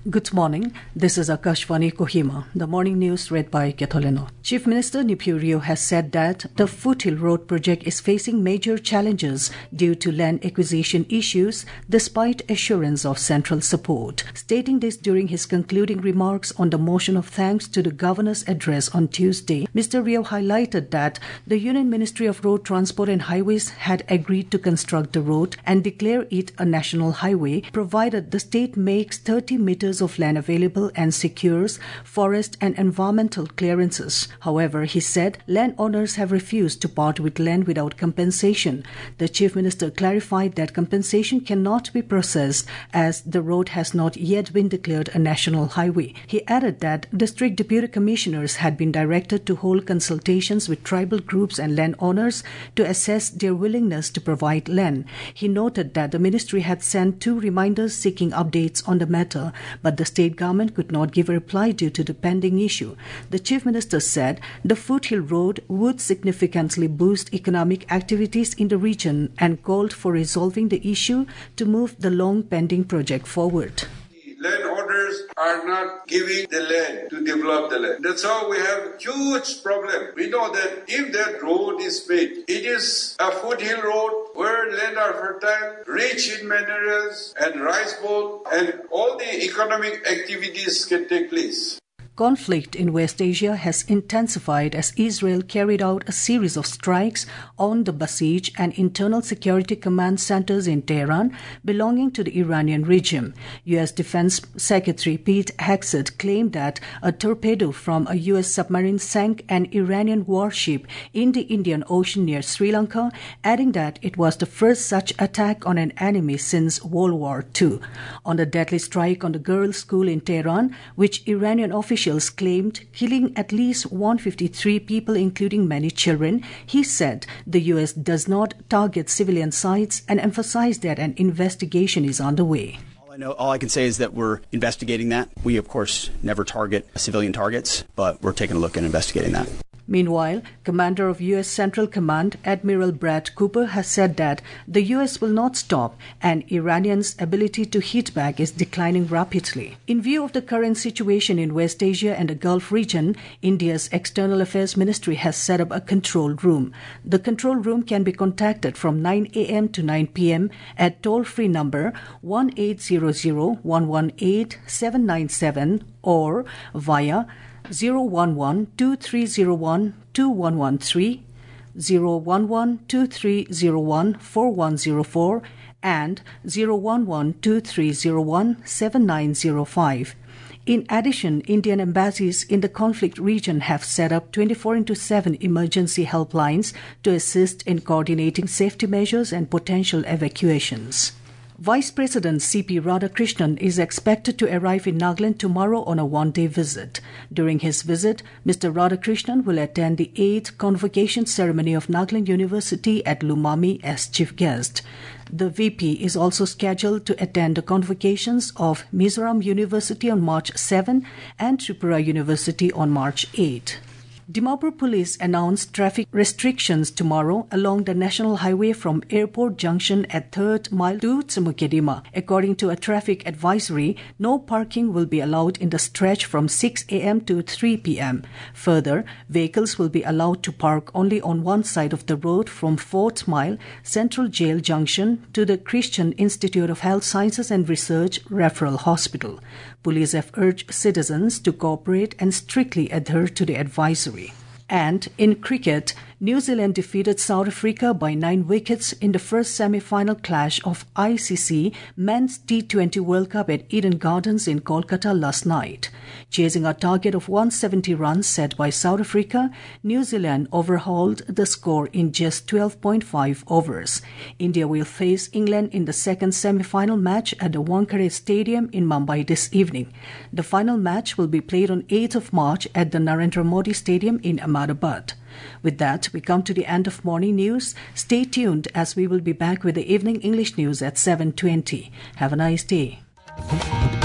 Good morning. This is Akashvani Kohima. The morning news read by Ketoleno. Chief Minister Neiphiu Rio has said that the Foothill Road project is facing major challenges due to land acquisition issues despite assurance of central support. Stating this during his concluding remarks on the motion of thanks to the Governor's address on Tuesday, Mr. Rio highlighted that the Union Ministry of Road Transport and Highways had agreed to construct the road and declare it a national highway, provided the state makes 30 meters of land available and secures forest and environmental clearances. However, he said landowners have refused to part with land without compensation. The Chief Minister clarified that compensation cannot be processed as the road has not yet been declared a national highway. He added that district deputy commissioners had been directed to hold consultations with tribal groups and landowners to assess their willingness to provide land. He noted that the ministry had sent 2 reminders seeking updates on the matter, but the state government could not give a reply due to the pending issue. The Chief Minister said the Foothill Road would significantly boost economic activities in the region and called for resolving the issue to move the long-pending project forward. Landowners are not giving the land to develop the land. That's how we have huge problem. We know that if that road is made, it is a foothill road where land are fertile, rich in minerals and rice bowl, and all the economic activities can take place. Conflict in West Asia has intensified as Israel carried out a series of strikes on the Basij and Internal Security Command centers in Tehran belonging to the Iranian regime. U.S. Defense Secretary Pete Hegseth claimed that a torpedo from a U.S. submarine sank an Iranian warship in the Indian Ocean near Sri Lanka, adding that it was the first such attack on an enemy since World War II. On the deadly strike on the girls' school in Tehran, which Iranian officials claimed killing at least 153 people, including many children, he said the U.S. does not target civilian sites and emphasized that an investigation is underway. All I can say is that we're investigating that. We, of course, never target civilian targets, but we're taking a look and investigating that. Meanwhile, Commander of U.S. Central Command Admiral Brad Cooper has said that the U.S. will not stop and Iranians' ability to hit back is declining rapidly. In view of the current situation in West Asia and the Gulf region, India's External Affairs Ministry has set up a control room. The control room can be contacted from 9 a.m. to 9 p.m. at toll-free number 1-800-118-797 or via 011-2301-2113, 011-2301-4104, and 011-2301-7905. In addition, Indian embassies in the conflict region have set up 24/7 emergency helplines to assist in coordinating safety measures and potential evacuations. Vice President C.P. Radhakrishnan is expected to arrive in Nagaland tomorrow on a one-day visit. During his visit, Mr. Radhakrishnan will attend the 8th convocation ceremony of Nagaland University at Lumami as chief guest. The VP is also scheduled to attend the convocations of Mizoram University on March 7 and Tripura University on March 8. Dimapur Police announced traffic restrictions tomorrow along the national highway from Airport Junction at 3rd Mile to Tsamukedima. According to a traffic advisory, no parking will be allowed in the stretch from 6 a.m. to 3 p.m. Further, vehicles will be allowed to park only on one side of the road from 4th Mile, Central Jail Junction to the Christian Institute of Health Sciences and Research Referral Hospital. Police have urged citizens to cooperate and strictly adhere to the advisory. And in cricket, New Zealand defeated South Africa by 9 wickets in the first semi-final clash of ICC Men's T20 World Cup at Eden Gardens in Kolkata last night. Chasing a target of 170 runs set by South Africa, New Zealand overhauled the score in just 12.5 overs. India will face England in the second semi-final match at the Wankhede Stadium in Mumbai this evening. The final match will be played on 8th of March at the Narendra Modi Stadium in Ahmedabad. With that, we come to the end of morning news. Stay tuned as we will be back with the evening English news at 7:20. Have a nice day.